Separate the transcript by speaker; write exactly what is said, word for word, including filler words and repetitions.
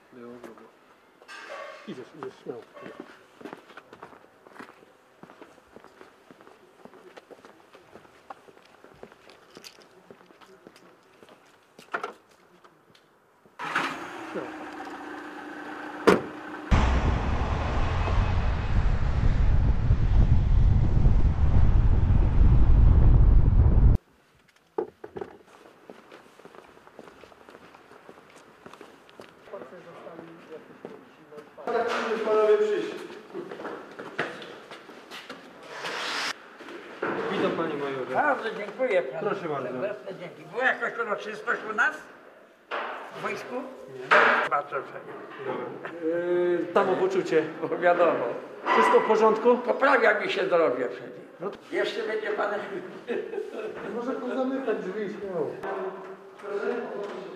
Speaker 1: Było, było. Idziesz, idziesz, śmiało. Śmiało.
Speaker 2: Tak już panowie przyjść.
Speaker 1: Witam panie majorze.
Speaker 3: Bardzo dziękuję panu.
Speaker 1: Proszę bardzo.
Speaker 3: Serdeczne dzięki. Była jakaś uroczystość u nas? W wojsku? Nie. Bardzo fajnie.
Speaker 1: Yy, samopoczucie.
Speaker 3: Bo wiadomo.
Speaker 1: Wszystko w porządku?
Speaker 3: Poprawia mi się zdrowie przecież. No. Jeszcze będzie pan...
Speaker 2: Może pozamykać drzwi, śmiało.